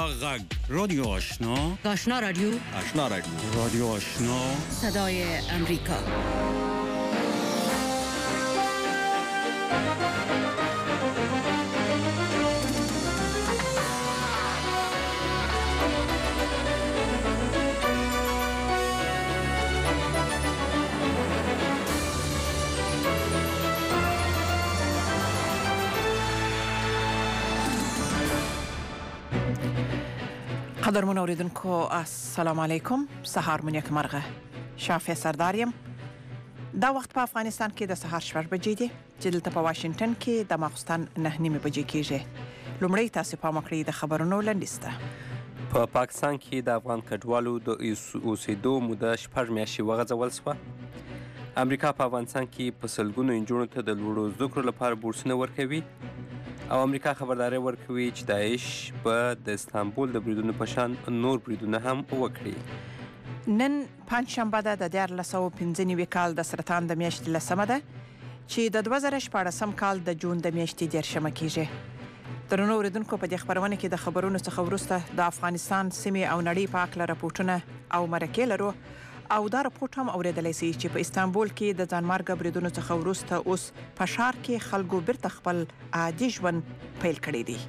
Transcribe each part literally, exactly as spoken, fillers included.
غږ رادیو آشنا آشنا رادیو آشنا رادیو رادیو آشنا صدای امریکا. قدرمن اوریدونکو السلام علیکم. سهار مو نیک مرغه. شافیه سرداریم. دا وخت په افغانستان کې د سهار شپږ بجې دي چې دلته په واشنگټن کې د ماخستن نه نیمه بجې کېږي. لومړی تاسو په مکړی د خبرونو لنډیسته. په پاکستان کې د افغان کډوالو د اوسېدو موده شپږ میاشتې وغځول شوه. امریکا په افغانستان کې په سلګونو نجونو ته د لوړو زده کړو لپاره بورسونه ورکوي او امریکا خبرداری ورکوي چې داعش به د استانبول د بریدونو په شان نور بریدونه هم وکړي. نن پنجشنبه ده د دیارلس سوه پنځه نوي کال د سرطان د میاشتې لسمه ده چې د دوه زره شپاړسم کال د جون د میاشتې دیرشمه کیږي. درنو اوریدونکو په دې خبرونه کې د خبرونو څخه وروسته د افغانستان سیمې او نړۍ په اړه راپورټونه او مرکې لرو او دا راپورټ هم اوریدلی سي چې په استانبول کې د ځانمرګه بریدونو څخه وروسته اوس په ښار کې خلکو بیرته خپل عادي ژوند پیل کړی دی.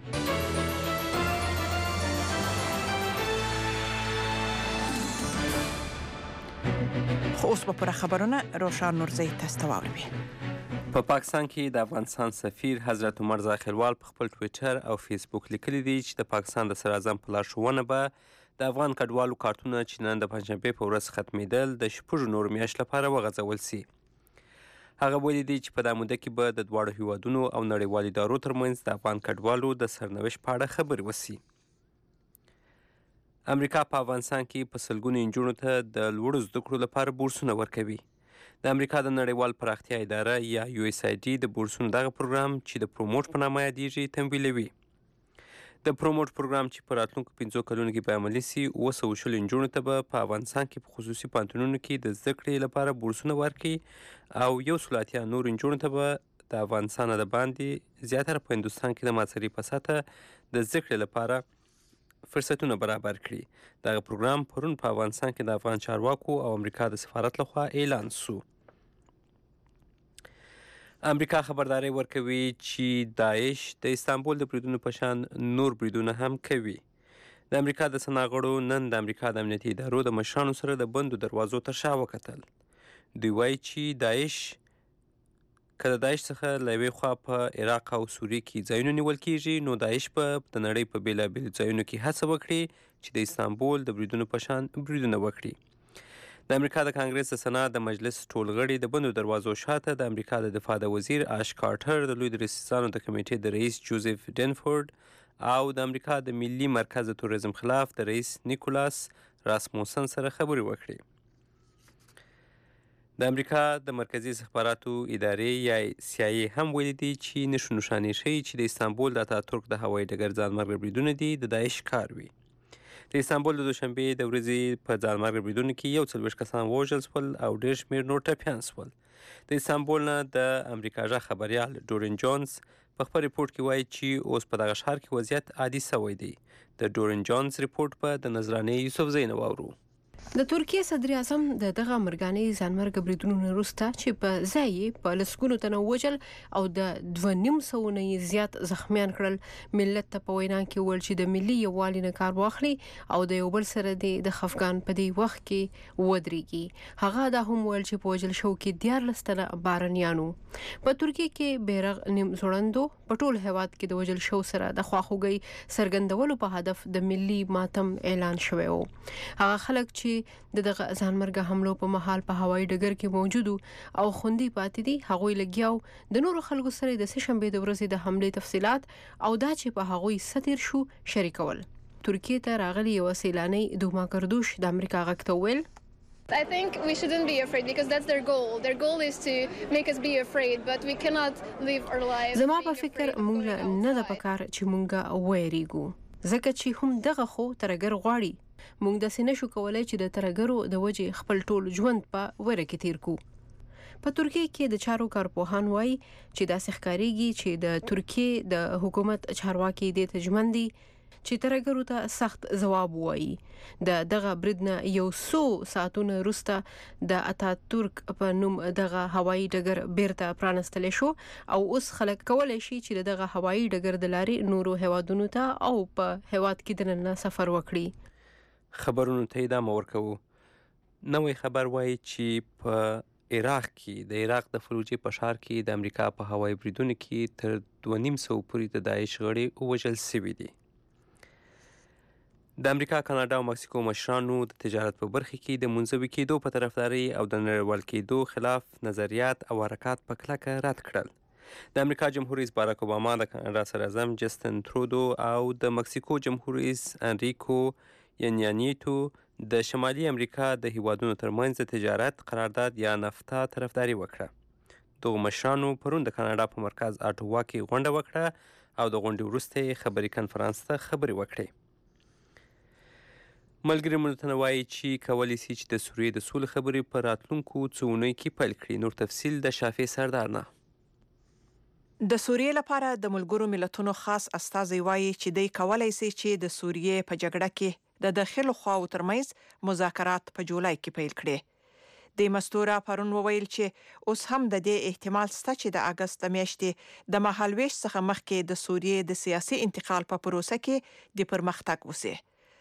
خو اوس به پوره خبرونه روشان نورزی تاسو ته واوروي. په پاکستان کې د افغانستان سفیر حضرت عمر ظاهروال په خپل ټویټر او فیسبوک لیکلي دي چې د پاکستان د صدراعظم په لارښوونه به د افغان کډوالو کارتونه چې نن د پنجشنبې په ورځ ختمېدل د شپږو نورو میاشتو لپاره وغځول سي. هغه ویلي دي چې په دا موده کې به د دواړو هیوادونو او نړیوالو ادارو ترمنځ د افغان کډوالو د سرنوشت په اړه خبرې وسي. امریکا په افغانستان کې په سلګونو نجونو ته د لوړو زده کړو لپاره بورسونه ورکوي. د امریکا د نړیوال پراختیا اداره یا یو اس ای ډي د بورسونو دغه پروګرام چې د پروموټ په نامه یادیږي تمویلوي. د پروموټ پروګرام چې په راتلونکو پنځو کلونو کې به عملي سي اوه سوه شل نجونو ته به په افغانستان کې په خصوصي پوهنتونونو کې د زده کړې لپاره بورسونه ورکړي او یو سل اتیا نورو نجونو ته به د افغانستان د باندې زیاتره په هندوستان کې د ماسري په سطحه د زده کړې لپاره فرصتونه برابر کړي. دغه پروګرام پرون په افغانستان کې د افغان چارواکو او امریکا د سفارت لخوا اعلان سو. امریکا خبرداری ورکوي چې داعش د استانبول د بریدونو په شان نور بریدونه هم کوي. د امریکا د سناغړو نن د امریکا د امنیتي ادارو د مشرانو سره د بندو دروازو تر شا وکتل. دوی وایي چې داعش که د داعش څخه له یوې خوا په عراق او سوریې کې ځایونه نیول کیږي نو داعش به د نړۍ په بېلابېلو ځایونو کې هڅه وکړي چې د استانبول د بریدونو په شان بریدونه وکړي. د امریکا د کانګرس د سنا د مجلس ټول غړي د بندو دروازو شاته د امریکا د دفاع د وزیر آش کارټر د لوی درسیزانو د کمیټې د رئیس جوزف ډینفورد او د امریکا د ملي مرکز د توریزم خلاف د رئیس نیکولاس راسموسن سره خبرې وکړي. د امریکا د مرکزي استخباراتو ادارې یا سی آی ای هم ویلي دي چې نښو نښانې ښیي چې د استانبول د اتاتورک د هوایي ډګر ځانمرګه بریدونه دي د داعش کار وي. د استانبول د دوشنبې د ورځې په ځانمرګه بریدونو کې یو څلوېښت کسان ووژل شول او ډېر شمېر نور ټپیان شول. د استانبول نه د امریکا غږ خبریال ډورین جونز په خپل ریپورټ کې وایي چې اوس په دغه ښار کې وضعیت عادي سوی دی. د ډورین جونز ریپورټ په د نظرانې یوسفزۍ نه واورو. د ترکیه صدر اعظم د دغه مرګانې ځانمرګه بریدونو نه وروسته چې په ځای یې په لسګونو تنه ووژل او د دوه نیم سوو نه یې زیات زخمیان کړل، ملت ته په وینا کې وویل چې د ملي یووالي نه کار واخلي او د یو بل سره د خفګان په دې وخت کې ودرېږي. هغه دا هم ویل چې په وژل شوو کې دیارلس تنه بارنیانو. په ترکیه کې بیرغ نیم ځوړندو په ټول هېواد کې د وژل شوو سره د خواخوږۍ څرګندولو په هدف د ملي ماتم اعلان شوی و. هغه خلک چې د دغه ځانمرګه حملو په مهال په هوایي ډګر کې موجود او خوندي پاتې دي هغوی لګیاو د نورو خلکو سره د سهشنبې د ورځې د حملې تفصیلات او دا چې په هغوی ستیر شو شریکول. ترکیه ته راغلي یو سیلانی دوما کردوش د امریکا غږ ته ویل I think we shouldn't be afraid because that's their goal. Their goal is to make us be afraid, but we cannot live our lives. زما په فکر مونږ نه د پکار چې مونږ وېریږو ځکه چې هم دغه خو ترګر غواړي. مونږ د سینې شو کولای چې د ترګرو د وجې خپل ټول ژوند په وره کې تیر کو. په ترکیه کې د چارو کارپوهان وایي چې دا ښکارېږي چې د ترکیه د حکومت چارواکي د تجمن دي چې ترګرو ته سخت ځواب وایي. د دغه برید نه یو څو ساعتونه وروسته د اتاتورک په نوم دغه هوایي ډګر بیرته پرانستل شو او اوس خلک کولای شي چې دغه هوایي ډګر د لارې نورو هیوادونو ته او په هیواد کې دننه سفر وکړي. خبرونو ته ادامه ورکوو. نوې خبر وایي چې په عراق کې د عراق د فلوجې په ښار کې د امریکا په هوایي بریدونو کې تر دوه نیم سوه پورې د داعش غړي ووژل شوي دي. د امریکا، کاناډا او مکسیکو مشرانو د تجارت په برخه کې د منزوي کېدو په طرفداري او د نړیوال کېدو خلاف نظریات او حرکات په کلکه رد کړل. د امریکا جمهور رئیس باراک اوباما، د کاناډا صدراعظم جسټن ترودو او د مکسیکو جمهور رئیس انریکو ینیانیتو د شمالي امریکا د هیوادونو ترمنځ د تجارت قرارداد یا نفتا طرفداري وکړه. دغو مشرانو پرون د کاناډا په مرکز اټوا کې غونډه وکړه او د غونډې وروسته یې خبري کنفرانس ته خبرې وکړې. ملګري ملتونه وایي چې کولی شي چې د سوریې د سولې خبرې په راتلونکو څو اونیو کې پیل کړي. نور تفصیل د شافع سردار نه. د سوریې لپاره د ملګرو ملتونو خاص استازی وایي چې دوی کولی شي چې د سوریې په جګړه کې د داخلو خواو ترمنځ مذاکرات په جولای کې پیل کړي. د مستوره پرون وویل چې اوس هم د دې احتمال شته چې د اگست میاشتې د مهالویش څخه مخکې د سوریې د سیاسي انتقال په پروسه کې د پرمختګ وشي.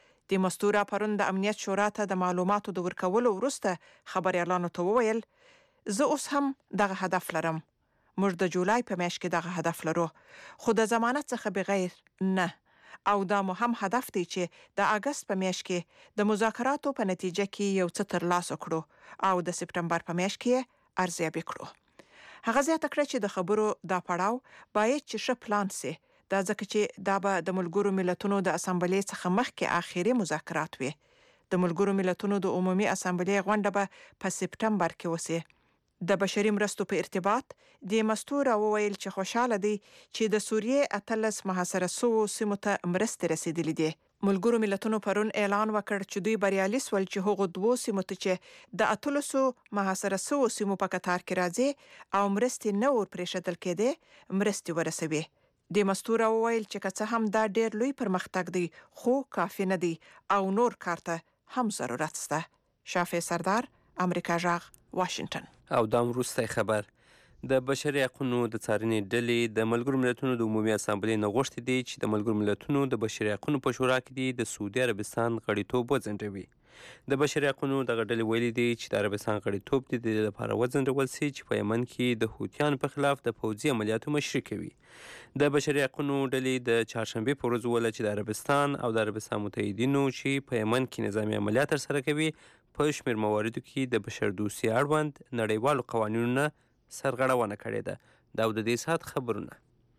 د مستوره پرون د امنیت شورا ته د معلوماتو د ورکولو وروسته خبريالانو ته وویل زه اوس هم دغه هدف لرم. موږ د جولای په میاشت کې دغه هدف لرو، خو د ضمانت څخه بغیر نه، او دا مو هم هدف دی چې د اگست په میاشت کې د مذاکراتو په نتیجه کې یو څه ترلاسه کړو او د سپټمبر په میاشت کې ارزیابي کړو. هغه زیاته کړه چې د خبرو دا پړاو باید چې ښه پلان سي، دا ځکه چې دا به د ملګرو ملتونو د اسامبلې څخه مخکې آخري مذاکرات وي. د ملګرو ملتونو د عمومي اسامبلې غونډه به په سپټمبر کې وسي. د بشري مرستو په ارتباط د مستوره وویل چې خوشاله دی چې د سوریې اتلس محاصره شوو سیمو ته مرستې رسیدلې دي. ملګرو ملتونو پرون اعلان وکړ چې دوی بریالي سول چې هغو دوو سیمو ته چې د اتلسو محاصره شوو سیمو په کتار کې راځي او مرستې نه ور پرېښودل کېدې مرستې ورسوي. د مستوره وویل چې که څه هم دا ډېر لوی پرمختګ دی خو کافي نه دی او نور کار ته هم ضرورت شته. شافع سردار، امریکا جغ، واشنگټن. او دا وروستی خبر. د بشري حقوقو د څارنې ډلې د ملګرو ملتونو د عمومي اسامبلې نه غوښتي دي چې د ملګرو ملتونو د بشري حقوقو په شورا کې دي د سعودي عربستان غړیتوب وځنډوي. د بشري حقوقو دغه ډلې ویلي دي چې د عربستان غړیتوب د دې لپاره وځنډول شي چې په یمن کې د حوثیانو په خلاف د پوځي عملیاتو مشري کوي. د بشري حقوقو ډلې د چهارشنبې په ورځ وویل چې د عربستان او د عربستان متحدینو چې په یمن کې نظامي عملیات ترسره کوي په شمېر مواردو کې د بشردوستي اړوند نړیوالو قوانینو نه سرغړونه کړې ده. دا د دې ساعت خبرونه.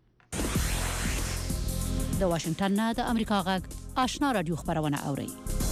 د واشنگټن نه د امریکا غږ آشنا رادیو خبرونه اوري.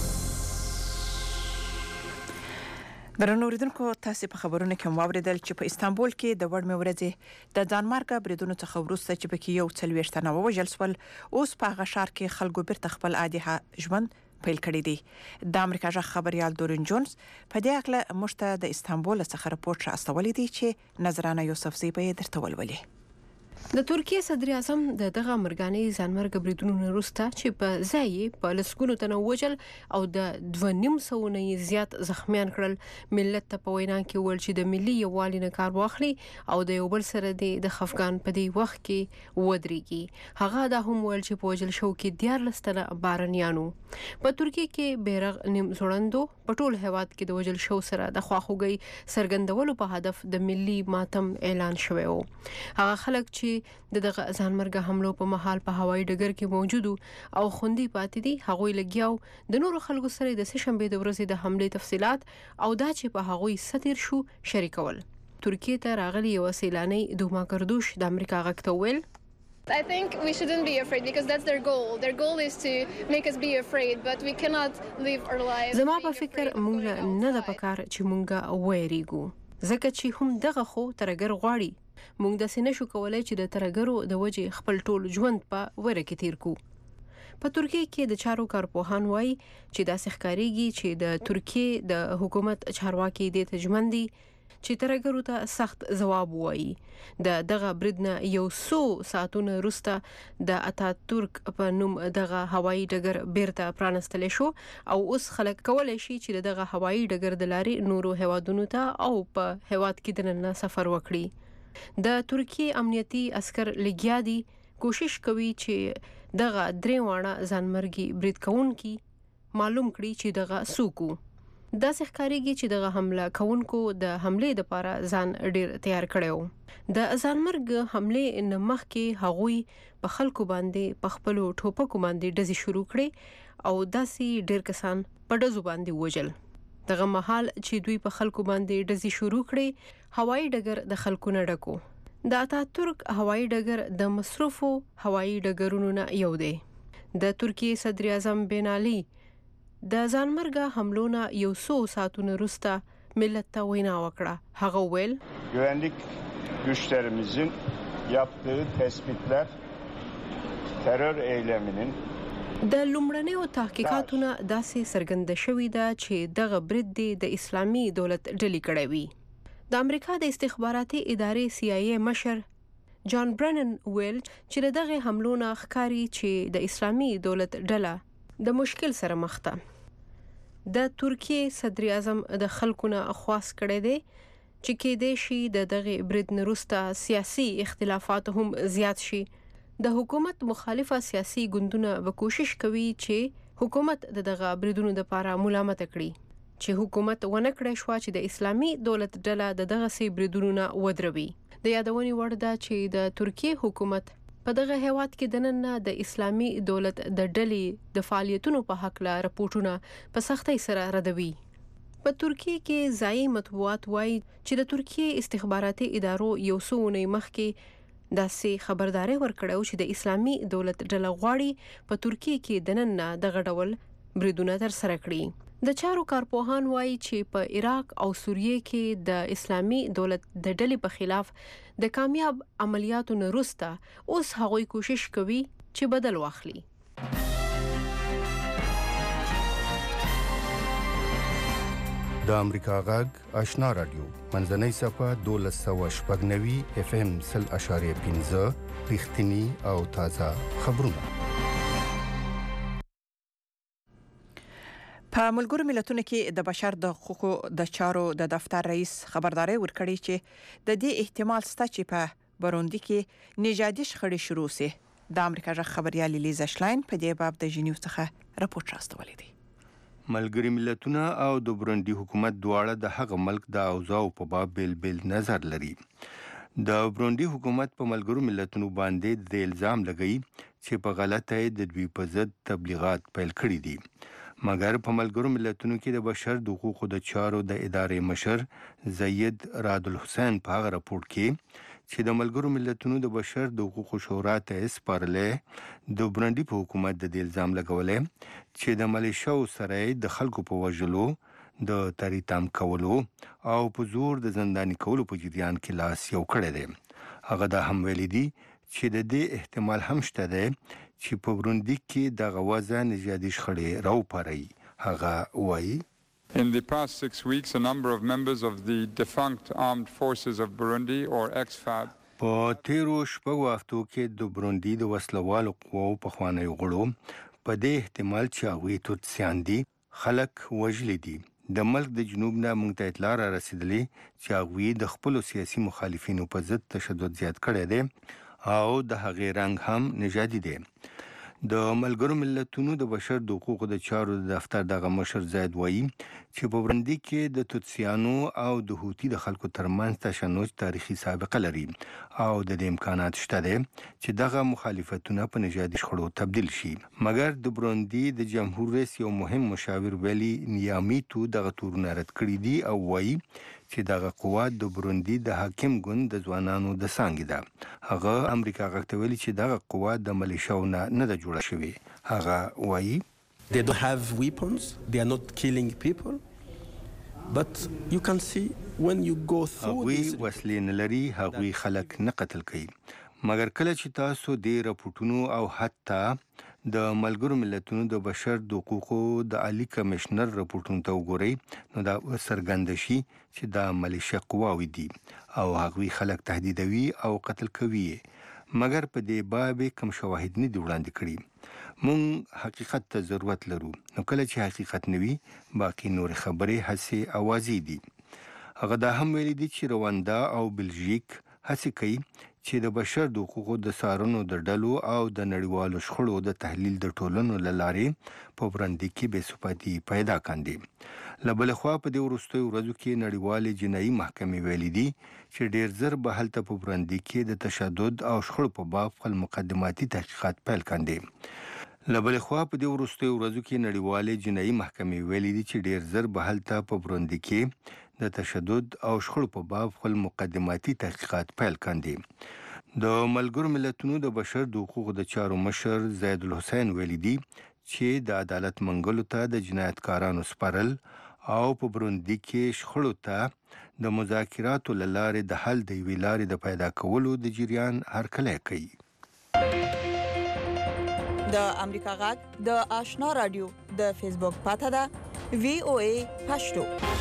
درنو اوریدونکو، تاسو په خبرونه کې واوریدل چې په استانبول کې د وړمې ورځې د ځانمارګه بریدونو څخه وروسته چې پکې یو څلوېښت تنه ووژل شول، اوس په هغه ښار کې خلکو بیرته خپل عادي ژوند پیل کړی دی. د امریکا جغ خبريال دورین جونز په دې اړه موږ ته د استانبول څخه راپورټ راستولی دی چې نظرانه یوسفزی به یې درته ولولي. د ترکیه صدر اعظم د دغه مرګاني ځانمرګ بریدونو وروسته چې په ځای په لسګونو تنه وژل او د دوه نیم سوه نه زیات زخمیان کړل، ملت ته په وینا کې ویل چې د ملي یووالي نه کار واخلي او د یو بل سره د خفګان په دې وخت کې ودرېږي. هغه دا هم ویل چې په وژل شو کې دیارلس تنه بارنیانو. په ترکیه کې بیرغ نیم ځوړندو په ټول هیواد کې د وژل شو سره د خواخوږۍ څرګندولو په هدف د ملي ماتم اعلان شوی و. هغه خلک چې د دغه ځانمرګه حملو په مهال په هوایي ډګر کې موجودو او خوندي پاتې دي، هغوی لګیاو د نورو خلکو سره د سهشنبې د ورځې د حملې تفصيلات او دا چې په هغوی ستیر شو شریکول. ترکیه ته راغلي یو سیلانی دوما کردوش د امریکا غږ ته ویل I think we shouldn't be afraid because that's their goal. Their goal is to make us be afraid, but we cannot live our lives. زما په فکر مونږ نه د پکار چې مونږه وېریګو، ځکه چې هم دغه خو ترګر غواړي. مونږ د سینې شو کولای چې د ترګرو د وجې خپل ټول ژوند په وره کې تیر کو. په ترکیه کې د چارو کارپوهان وایي چې دا ښکاریږي چې د ترکیه د حکومت چارواکي د تجمندي چې ترګرو ته سخت ځواب وایي. د دغه بریدنه یو څو ساعتونه وروسته د اتاتورک په نوم دغه هوایي ډګر بیرته پرانستل شو او اوس خلک کولای شي چې دغه هوایي ډګر د لارې نورو هیوادونو ته او په هیواد کې دننه سفر وکړي. د ترکیه امنیتي عسكر لګیا دي کوشش کوي چې دغه درې وانه ځانمرګي برید کوونکي معلوم کړي چې دغه سوکو. دا ښکاریږي چې دغه حمله کوونکو د حمله لپاره ځان ډیر تیار کړو. د ځانمرګ حمله نه مخکې هغوی په خلکو باندې په خپل ټوپکو باندې ډزې شروع کړې او داسې ډیر کسان په ډزو باندې وژل. دغه مهال چې دوی په خلکو باندې ډزې شروع کړې هوایي ډګر د خلکو نه ډکو. د اتاتورک هوایي ډګر د مصروفو هوایي ډګرونو نه یو دی. د ترکیه صدر اعظم بن علي د ځانمرګ حملونو یو څو ساعتونو وروسته ملت ته وینا وکړه. هغه ویل güvenlik güçlerimizin yaptığı tespitler terör eyleminin د لومړنیو تحقیقاتونه داسې څرګنده شوې ده چې دغه برید د اسلامي دولت ډلې کړې وي. د امریکا د استخباراتي ادارې سی آی ای مشر جان برنن ویل چې دغه حملونه ښکاري چې د اسلامي دولت ډله د مشکل سره مخ ده. د ترکیه صدر اعظم د خلکو نه خواست کړی دی چې کېدای شي د دغه برید نه وروسته سیاسي اختلافات هم زیات شي. د حکومت مخالفه سیاسي ګوندونه به کوشش کوي چې حکومت د دغه بریدونو لپاره ملامت کړي چې حکومت ونه کړی شو چې د اسلامي دولت ډله د دغه سي بریدونو نه ودروي. د یادونې وړ ده چې د ترکیه حکومت په دغه هیواد کې د نن د اسلامي دولت د ډلې د فعالیتونو په حق لا راپورټونه په سختۍ سره ردوي. په ترکیه کې ځایي مطبوعات وایي چې د ترکیه استخباراتي ادارو یو څو اونۍ مخکې داسې خبرداري ورکړه چې د اسلامي دولت ډله غواړي په ترکیه کې د نن دغه ډول بریدونه تر سره کړي. د چارو کارپوهان وایي چې په عراق او سوریه کې د اسلامي دولت د ډلې په خلاف د کامیاب عملیاتو نه وروسته اوس هغوی کوشش کوي چې بدل واخلي. د امریکا غږ آشنا رادیو منځنۍ صفحه دولس سوه شپږ نوي اف ام سل اشاریه پنځه رښتینی او تازه خبرونه. په ملګرو ملتونو کې د بشر د حقوقو د چارو د دفتر رئیس خبرداري ورکړي چې د دې احتمال شته چې په بروندي کې نژادي شخړې شروع شي. د امریکا ژغ خبريال لیزا شلاین په دې باب د جنیو څخه راپورټ راستولی دی. ملګري ملتونه او د بروندي حکومت دواړه د هغه ملک د اوضاع په باب بیل بیل نظر لري. د بروندي حکومت په ملګرو ملتونو باندې د الزام لګئی چې په غلطه د دوی په ضد تبلیغات پیل کړي دي. مګر په ملګرو ملتونو کې د بشر د حقوقو د چارو د ادارې مشر زید راد الحسین په هغه راپورټ کې چې د ملګرو ملتونو د بشر د حقوقو شورا ته سپارلې د بروندي په حکومت د الزام لګولې چې د ملیشیاو سره د خلکو په وژلو د تریتام کولو او په زور د زنداني کولو په جریان کې لاس یو کړی دی. هغه دا هم ویلي دي چې د دې احتمال هم شته دی چې په بروندي کې د غوازه نژادي شخړې راوپاري. هغه وایي In the past six weeks, a number of members of the defunct armed forces of Burundi or X F A B په تیرو شپږو هفتو کې د بروندي د وسلوالو قواو پخوانیو غړو په دې احتمال چې هغوی توتسیان دي خلک وژلي دي. د ملک د جنوب نه موږ ته اطلاع را رسیدلې چې هغوی د خپلو سیاسي مخالفینو په ضد تشدد زیات کړی دی او د هغې رنګ هم نژادي دی. د ملګرو ملتونو د بشر د حقوقو د چارو د دفتر دغه مشر زید وایي چې په بروندي کې د توتسیانو او د هوتي د خلکو ترمنځ تشنج تاریخي سابقه لري او د دې امکانات شته دی چې دغه مخالفتونه په نژادي شخړو تبدیل شي. مګر د بروندي د جمهور رئیس یو مهم مشاور ویلي نیامیتو دغه تورونه رد کړي دي او وایي چې دغه قوات د بروندي د حاکم ګوند د ځوانانو د څانګې ده. هغه امریکا غږ ته ویلي چې دغه قوات د ملیشیاو نه نه ده جوړه شوې. هغه وایي They don't have weapons, they are not killing people, but you can see when you go through هغوی this وسلې نه لري، هغوی خلک نه قتل کوي. مګر کله چې تاسو د راپورټونو او حتی د ملګرو ملتونو د بشر د حقوقو د عالی کمشنر راپورټونو ته وګورئ نو دا څرګند شي چې دا ملیشه قواوي دي او هغوی خلک تهدیدوي او قتل کوي مګر په دې باب کوم شواهد نه دي وړاندې کړي مونږ حقیقت ته ضرورت لرو نو کله چې حقیقت نوي باقي نور خبرې هسې اوازې دي هغه دا هم ویلي دي چې رواندا او بلژیک هڅه کوي چې د بشر د حقوقو د سارنو د ډلو او د نړیوالو شخړو د تحلیل د ټولنو لارې په برندې کې بې ثباتي پیدا کاندي لبل خو په دې وروستیو ورځو کې نړیوالې جنایي محکمې ویلي دي چې ډېر زر به هلته په برندې کې د تشدد او شخړو په باب خپل مقدماتي تحقیقات پیل کاندي لبل خو په دې وروستیو ورځو کې نړیوالې جنایي محکمې ویلي دي چې ډېر زر به هلته په برندې کې د تشدد او شخړو په باب خپل مقدماتي تحقیقات پیل کاندي د ملګرو ملتونو د بشر د حقوقو د چارو مشر زید الحسین ویلي دي چې د عدالت منګلو ته د جنایتکارانو سپارل او په بروندي کې شخړو ته د مذاکراتو لاره د حل د ویلارې د پیدا کولو د جریان هرکلی کوي د امریکا غږ د آشنا رادیو د فیسبوک پاته ده وی او ای پښتو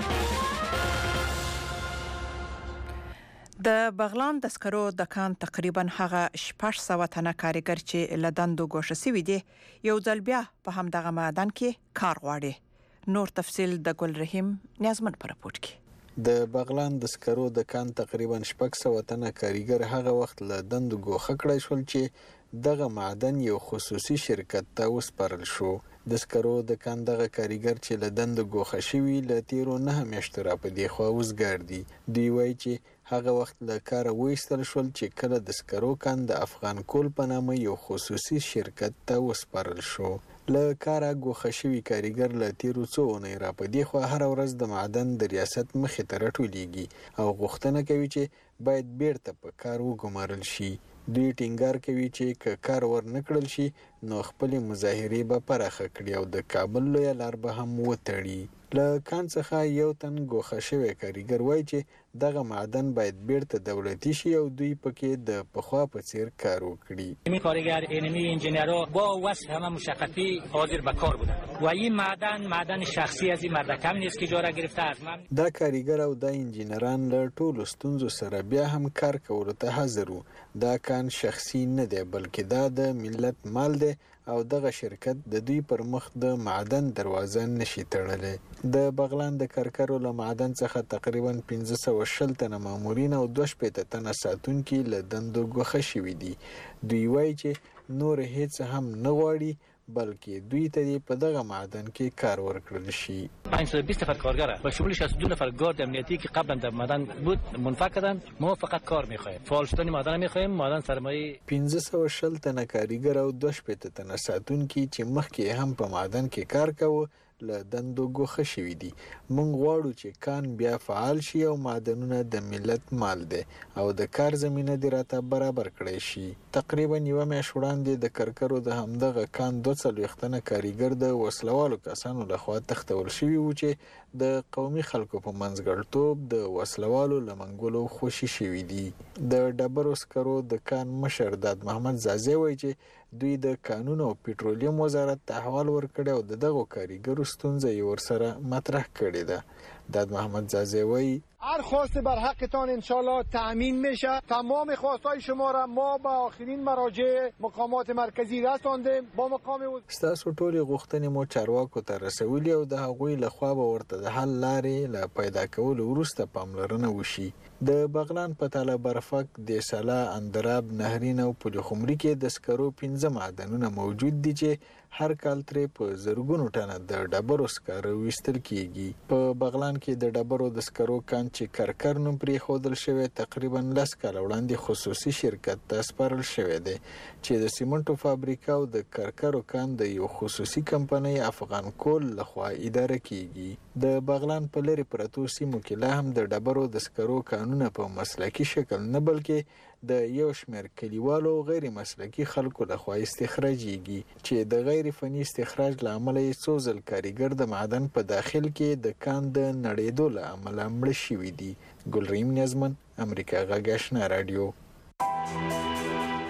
د بغلان د سکرو د کان تقریبا هغه شپږ سوه تنه کارګر چې لدندو ګوښه سوي دي یو ځل بیا په همدغه معدن کې کار غواړي نور تفصیل د ګل رحیم نیازمن پر راپورټ کې د بغلان د سکرو د کان تقریبا شپږ سوه تنه کارګر هغه وخت لدندو ګوښه کړی شول چې دغه معدن یو خصوصي شرکت ته وسپارل شو د سکرو د کان دغه کارګر چې لدندو ګوښه شوي له تیرو نه میاشتو را په دې خوا وزګار دي دوی وایي چې هغه وخت له کاره وایستل شول چې کله د سکرو کان د افغان کول په نامه یو خصوصي شرکت ته وسپارل شو له کاره ګوښه شوي کارګر له تیرو څو اونۍ را په دې خوا هره ورځ د معدن د ریاست مخې ته راټولیږي او غوښتنه کوي چې باید بیرته په کار وګمارل شي دوی ټینګار کوي چې که کار ورنه کړل شي نو خپل مظاهرې به پراخه کړي او د کابل لویه لار به هم وتړي له کان څخه یو تن ګوښه شوی کارګر وایي چې دغه معدن باید بیرته دولتي شي او دوی پکې د پخوا په څیر کار وکړي این کارگر اینمی انجینرها با وصف همه مشخصی حاضر به کار بودند و این معدن معدن شخصی از این مردکم نیست که اجاره گرفته از من دا کارګر او دا انجینران له ټولو ستونزو سره بیا هم کار کولو ته حاضر وو دا کان شخصي نه دی بلکې دا د ملت مال دی او دغه شرکت د دوی پر مخ د معدن دروازه نشي تړلې د بغلان د کرکرو له معدن څخه تقریبا پنځه سوه شل تنه مامورین او دوه شپېته تنه ساتونکي له دندو ګوښه شوي دي دوی وایي چې نور هیڅ هم نه غواړي بلکې دوی ته په دغه معدن کې کار ورکړل شي پنجصد و بیست نفر کارگر با شمول شصت و دو نفر گارد امنیتی که قبلا در معدن بود منفک کردن ما فقط کار می‌خوایم فعال شدن معدن می‌خوایم معدن سرمایه پنځه سوه شل تنه کارګر او دوه شپېته تنه ساتونکي چې مخکې هم په معدن کې کار کاوه له دندو ګوښه شوي دي موږ غواړو چې کان بیا فعال شي او معدنونه د ملت مال دی او د کار زمینه دې راته برابر کړی شي تقریبا یوه میاشت وړاندې د کرکرو د همدغه کان دوه څلوېښت تنه کارګر د وسلوالو کسانو لخوا تښتول شوي وو چې د قومي خلکو په منځګړتوب د وسلوالو له منګولو خوشي شوي دي د ډبرو سکرو د کان مشر داد محمد زازی وایي چې دوی د کانونو او پټرولیم وزارت ته احوال ورکړی او د دغو کارګرو ستونزه یې ورسره مطرح کړې ده داد محمد زازی وایي هر خواست بر حقتان انشالله تأمین میشه تمام خواستای شما را ما به آخرین مراجع مقامات مرکزی رساندیم با مقام ستاسو ټولې غوښتنې مو چارواکو ته رسولي او د هغوی لخوا به ورته د حل لارې له پیدا کولو وروسته پاملرنه وشي د بغلان په تاله برفک د سلا اندراب نهرین او پلخمري کې د سکرو پنځه معدنونه موجود دي چې هر کال ترې په زرګونو ټنه د ډبرو سکاره ویستل کیږي په بغلان کې د ډبرو د سکرو کان چې کرکر نوم پرېښودل شوی تقریبا لس کاله وړاندې خصوصي شرکت ته سپارل شوی دی چې د سیمنټو فابریکه او د کرکرو کان د یو خصوصي کمپنۍ افغان کول لخوا اداره کیږي د بغلان په لرې پرتو سیمو کې لا هم د ډبرو د سکرو کانونه په مسلکي شکل نه بلکې د یو شمېر کلیوالو غیر مسلکي خلکو لخوا استخراجېږي چې د غیر فني استخراج له امله یې څو ځل کارګر د معدن په داخل کې د کان د نړېدو له امله مړه شوي دي ګلریم نیازمن امریکا غږ آشنا راډیو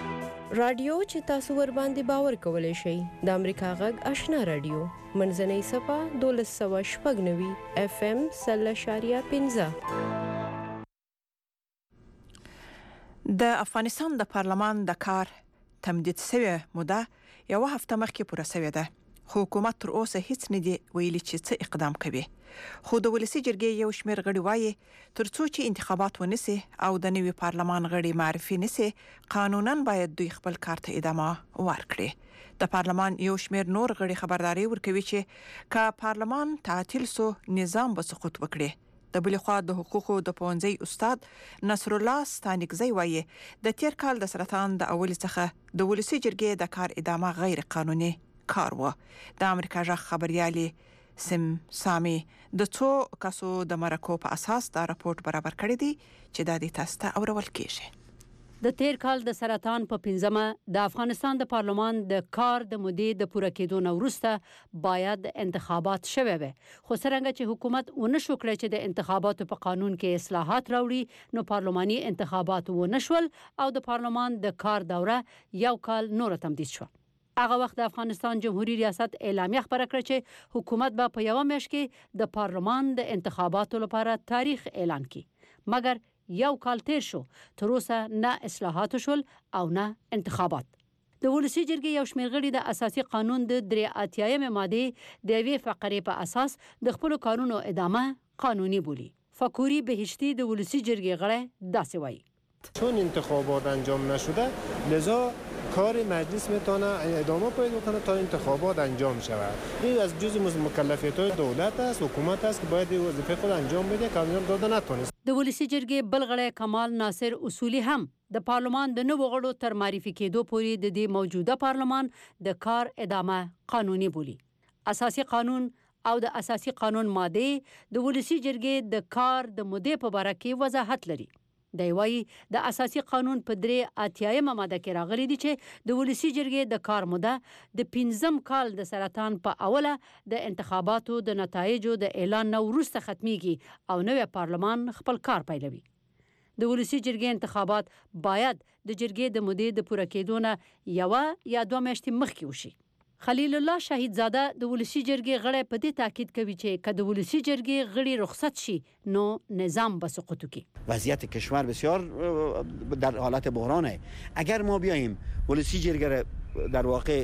رادیو چې تاسو ور باندې باور کولای شئ د امریکا غږ آشنا رادیو منځنۍ صفه دولس سوه شپږ نوي اف ام سل اشاریه پنځه. د افغانستان د پارلمان د کار تمدید شوی موده یو هفته مخکې پوره شوې ده، خو حکومت تر اوسه هیڅ نه دی ویلي چې څه اقدام کوي. خو د ولسی جرګې یو شمېر غړي وایي تر څو چې انتخابات ونیسي او د نوي پارلمان غړي معرفي نشي قانونا باید دوی خپل کار ته ادامه ورکړي. د پارلمان یو شمېر نور غړي خبرداري ورکوي چې که پارلمان تعطیل سو نظام به سقوط وکړي. د بل خوا د حقوقو د پوهنځي استاد نصر الله ستانکزی وایي د تیر کال د سرطان د اول څخه د ولسی جرګې د کار ادامه غیر قانوني کار و. د امریکا ژغ خبريالي سم سامي د څو کسو د مرکو په اساس دا راپورټ برابر کړی دی چې د دې تاسو ته اورول کیږي. د تیر کال د سرطان په پنځمه د افغانستان د پارلمان د کار د مودې د پوره کېدو نه وروسته باید انتخابات شوه وي، خو څرنګه چې حکومت ونه شو کړی چې د انتخاباتو په قانون کې اصلاحات راوړي نو پارلماني انتخابات ونه شول او د پارلمان د کار دوره یو کال نور تمدید شو. هغه وخت د افغانستان جمهوریت ریاست اعلامیه خبره کړه چې حکومت به په یو میاشت کې د پارلمان د انتخاباتو لپاره تاریخ اعلان کړي، مګر یو کال تیر شو تر اوسه نه اصلاحات شول او نه انتخابات. د ولسی جرګې یو شمېر غړي د اساسي قانون د درې اتیایم ماده د یوې فقرې په اساس د خپل کارونو ادامه قانوني بولي. فکوری بهشتی د ولسی جرګې غړی داسې وایي چون انتخابات انجام نشده لذا کار مجلس میتونه ادامه پیدا کنه تا انتخابات انجام شود. این از جزء مکلفیت دولت است، حکومت است که باید وظیفه خود انجام بده که انجام داده نتونست. د ولسی جرګې بل غړی کمال ناصر اصولی هم د پارلمان د نوو غړو تر معرفي کېدو پورې د دې موجوده پارلمان د کار ادامه قانوني بولي. اساسي قانون او د اساسي قانون ماده د ولسی جرګې د کار د مودې په اړه کې وضاحت لري. دی وایي د اساسي قانون په درې اتیایم ماده کې راغلي دي چې د ولسی جرګې د کار موده د پنځم کال د سرطان په اوله د انتخاباتو د نتایجو د اعلان نه وروسته ختميږي او نوی پارلمان خپل کار پیلوي. د ولسی جرګې انتخابات باید د جرګې د مودې د پوره کېدو نه یو یا دوه میاشتې مخکې وشي. خلیل الله شهید زاده د ولسی جرګې غړی په دې تاکید کوي چې که د ولسی جرګې غړي رخصت شي نو نظام به سقوط وکړي. وضعیت کشور بسیار در حالت بحرانه. اگر ما بیاییم ولسی جرګه در واقع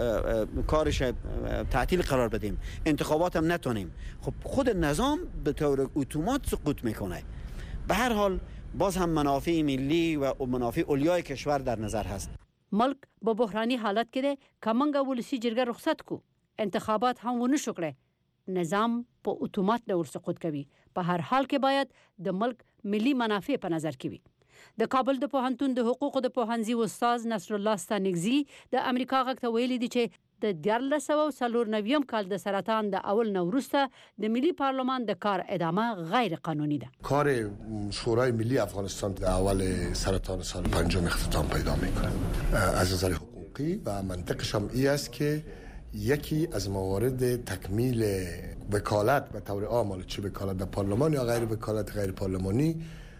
کارش تعطیل قرار بدیم، انتخابات هم نتونیم، خب خود نظام به طور اتومات سقوط میکنه. به هر حال باز هم منافع ملی و منافع اولیای کشور در نظر هست. ملک په بحراني حالت کې ده، کمنګ ولسی جرګه رخصت کو انتخابات هم ونه شو کړي نظام په اتومات ډول سقوط کوي. په هر حال کې باید د ملک ملي منافع په نظر کې وي. د کابل د پوهنتون د حقوقو د پوهنځي استاد نصر الله ستانکزی د امریکا غږ ته ویلي دي چې د دیارلس سوه څلور نویم کال د سرطان د اول نه وروسته د ملي پارلمان د کار ادامه غیر قانونی ده. کار شورای ملی افغانستان در اول سرطان سال پنجم اختتام پیدا میکنه. از نظر حقوقی و منطقش هم این است که یکی از موارد تکمیل وکالت به طور عام، چه وکالت در پارلمان یا غیر وکالت غیر پارلمانی،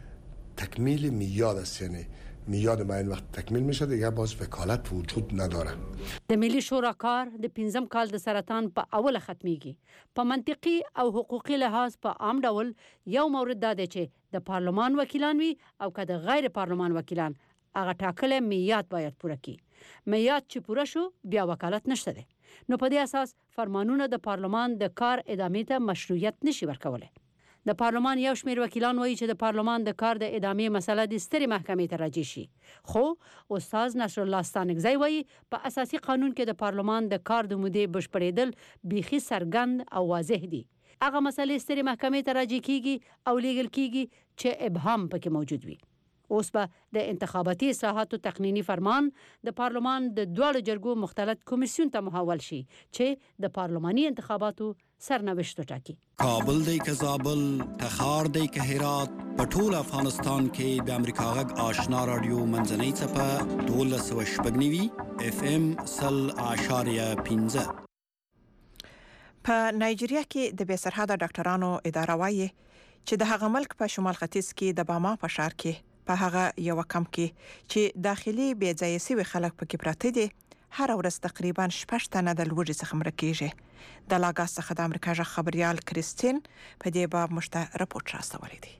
تکمیل میاد است. یعنی میاد ما این وقت تکمیل میشه دیگه باز وکالت وجود نداره. د ملي شورا کار د پنځم کال د سرطان په اوله ختميږي. په منطقي او حقوقي لحاظ په عام ډول یو مورد دا دی چې د پارلمان وکیلان وي او که د غیر پارلمان وکیلان هغه ټاکلې میاد باید پوره کړي. میاد چې پوره شو بیا وکالت نشته دی، نو په دې اساس فرمانونه د پارلمان د کار ادامې ته مشروعیت نشي ورکولای. د پارلمان یو شمېر وکیلان وایي چې د پارلمان د کار د ادامې مسله د سترې محکمې ته راجع شي، خو استاد نصر الله ستانکزی وایي په اساسي قانون کې د پارلمان د کار د مودې بشپړېدل بیخي څرګند او واضح دي. هغه مسلې سترې محکمې ته راجع کیږي او لیږل کیږي چې ابهام پکې موجود وي. اوس به د انتخاباتي اصلاحاتو تقنینی فرمان د پارلمان د دواړو جرګو مختلط کمیسیون ته محول شي چې د پارلماني انتخاباتو سرنوشت وټاکي. کابل دی که زابل، تخار دی که هرات، په ټول افغانستان کې د امریکا غږ آشنا رادیو منځنۍ څپه دولس سوه شپږ نوي اف ام سل اشاریه پنځه. په نایجیریا کې د بې سرحده ډاکټرانو اداره وایي چې د هغه ملک په شمال ختیځ کې د باما په ښار کې په هغه یو کم کې چې داخلي بې ځایه سوي خلک پکې پراته دي هر ورځ تقریبا شپږ تنه د لوږې څخه مړه کیږي. د لاګاس څخه د امریکا ژغ خبريال کریستین په دې باب مشته راپورټ راستولی دی.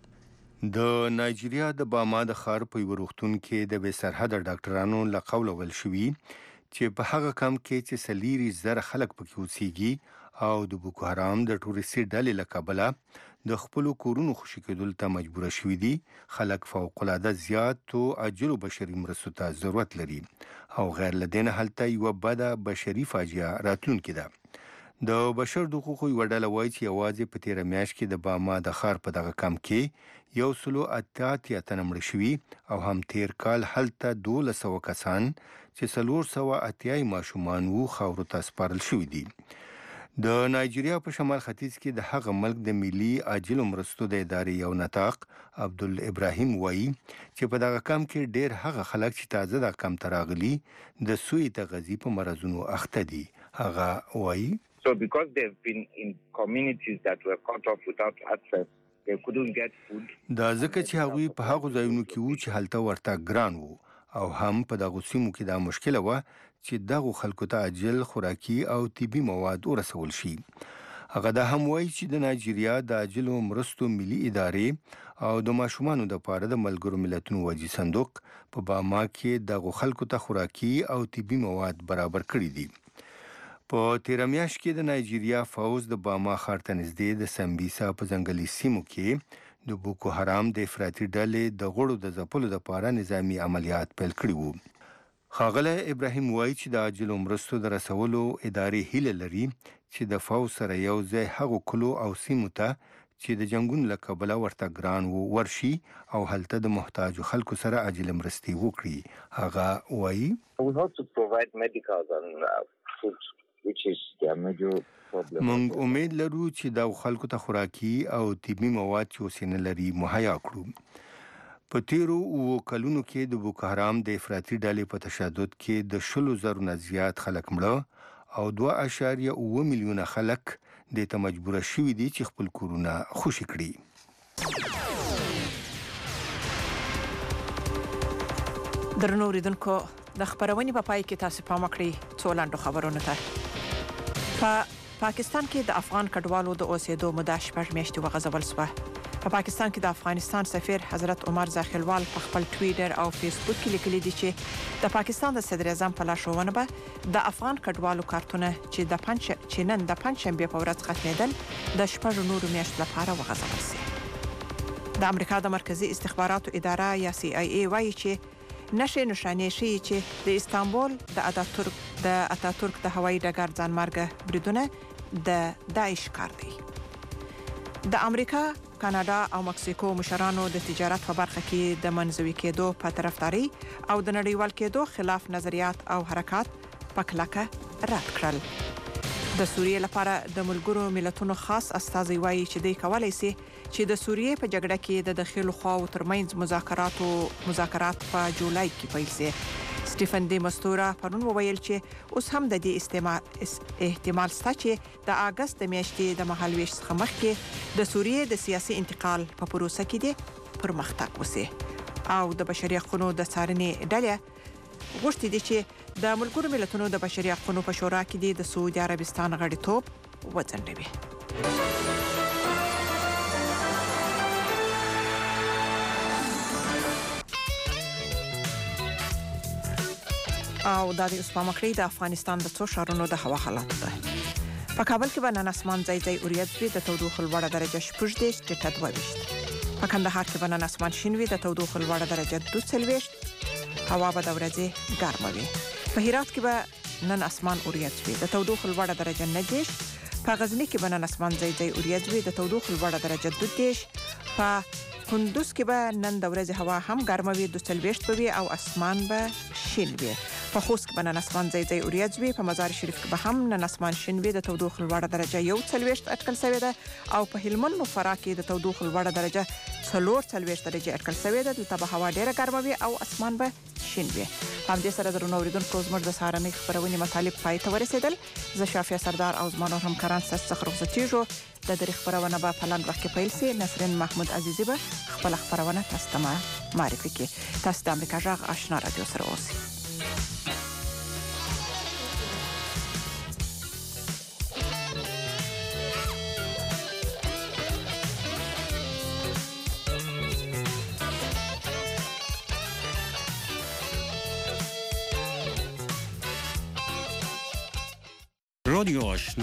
د نایجیریا د باما د ښار په یو روغتون کې د بې سرحده ډاکټرانو له قوله ویل شوي چې په هغه کم کې چې سلیری زر خلک پکې اوسېږي او د بوکو حرام د ټوریستي ډلې له کبله د خپل کورونو خوشي کېدل ته مجبور شوي دي. خلک فوق العاده زیات او عاجل بشري مرستو ته ضرورت لري او غیر لدین هلته یو بده بشري فاجعه راتلونکې ده. د بشر د حقوقو یو ډله وایي چې یوازې په تیره میاشت کې د باما د ښار په دغه کم کې یو سلو اته اتیا تنه مړه شوي او هم تیر کال هلته دولس سوه کسان چې څلور سوه اتیا ماشومان وو خاورو ته سپارل شوي دي. د نایجیریا په شمال ختیځ کې د هغه ملک د ملي عاجلو مرستو د ادارې یو نطاق عبدل ابراهیم وایي چې په دغه کم کې ډېر هغه خلک چې تازه د کم ته راغلي د سوی تغذیې په مرضونو اخته دي. هغه وایي So because they've been in communities that were cut off without access, they couldn't get food. دا ځکه چې هغوی په هغو ځایونو کې وو چې هلته ورته ګران وو او هم په دغو سیمو کې دا مشکله وه چې دغو خلکو ته عاجل خوراکي او طبي مواد ورسول شي. هغه دا هم وایي چې د نایجیریا د عاجلو مرستو ملي ادارې او د ماشومانو دپاره د ملګرو ملتونو وجې صندوق په باما کې دغو خلکو ته خوراکي او طبي مواد برابر کړي دي. په تیره میاشت کې د نایجیریا فوز د باما ښار ته نږدې د سمبیسا په ځنګلي سیمو کې د بوکو حرام د افراطي ډلې د غړو د ځپلو دپاره نظامي عملیات پیل کړي وو. ښاغلی ابراهیم وایي چې د عاجلو مرستو د رسولو ادارې هیله لري چې د فوز سره یو ځای هغو کلو او سیمو ته چې د جنګونو له کبله ورته ګران وو ورشي او هلته د محتاجو خلکو سره عاجله مرستې وکړي. هغه وایي We hope to provide medical and uh, food which is their major problem. موږ امید لرو چې دا خلکو ته خوراکي او طبي مواد چې اوس نه لري مهیا کړو. په تیرو اوو کلونو کې د بوکو حرام د افراطي ډلې په تشدد کې د شلو زرو نه زیات خلک مړه او دوه اعشاریه اووه میلیونه خلک دې ته مجبوره شوي دي چې خپل کورونه خوشي کړي. درنو اوریدونکو د خبرونې په پای کې تاسو پام وکړئ څو لاندو خبرونو ته. په پاکستان کې د افغان کډوالو د اوسېدو موده شپږ میاشتې وغځول شوه. په پاکستان کې د افغانستان سفیر حضرت عمر زاخیلوال په خپل ټویټر او فیسبوک کې لیکلي دي چې د پاکستان د صدر اعظم په لارښوونه به د افغان کډوالو کارتونه چې د پنځ چې نن د پنځشنبې په ورځ ختمېدل د شپږ نورو میاشتو لپاره وغځول شي. د امریکا د مرکزی استخباراتو اداره یا سی آی ای وایي چې نشي نشانې شي چې د استانبول د اتاتورک د اتاتورک د هوایي ډګر ځانمرګ بریدونه د داعش کار دی. د امریکا، کاناډا او مکسیکو مشرانو د تجارت په برخه کې د منځوي کېدو په طرفداري او د نړیوال کېدو خلاف نظریات او حرکات په کلکه رد کړل. د سوریې لپاره د ملګرو ملتونو خاص استازی وایي چې دوی کولی شي چې د سوریې په جګړه کې د داخلو خواو ترمنځ مذاکرات او مذاکرات په جولای کې پیل شي. سټیفن دی مستورا پرون وویل چې اوس هم د دې استعمال احتمال شته چې د اگست د میاشتې د مهالويش څخه مخکې د سوریې د سیاسي انتقال په پروسه کې د پرمختګ وسی او د بشري حقوقو د څارنې ډلې غوښتي دي چې د ملګرو ملتونو د بشري حقوقو په شورا کې د سعودي عربستان غړیتوب وځنډوي. او د دې اسپا مکرې د افغانستان د څو شهرونو د هوا حالات ده. په کابل کې به نن اسمان ځای ځای اوریځ وي، د تودوخې لوړه درجه شپږ دېرش ټیټه دوه ویشت. په کندهار کې به نن اسمان شین وي، د تودوخې لوړه درجه دوه څلوېښت، هوا به د ورځې ګرمه وي. په هرات کې به نن اسمان اوریځ وي، د تودوخې لوړه درجه نه دېرش. په غزني کې به نن اسمان ځای ځای اوریځ وي، د تودوخې لوړه درجه دوه دېرش. په کندوز کې به نن د ورځې هوا هم ګرمه وي، دوه څلوېښت به وي او اسمان به شین وي. په خوست کې نن اسمان ځای ځای اوریځ وي. په مزار شریف کې به هم نن اسمان شین وي. د تودوخې لوړه درجه یو څلوېښت اټکل شوې ده او په هلمند او فراه کې د تودوخې لوړه درجه څلور څلوېښت درجه اټکل شوې ده. دلته به هوا ډیره ګرمه وي او اسمان به شین وي. په همدې سره درنو اوریدونکو زموږ د سهارنۍ خبرونې مطالب پای ته ورسېدل. زه شافیه سردار او زما نور همکاران ستاسو څخه رخصتېږو. د درې خبرونه به په لاند وخت کې پیل شي. نسرین محمود عزیزی به خپل خبرونه تاسو ته معرفي کړي. تاسو د امریکا غږ آشنا رادیو سره اوسئ. رادیو آشنا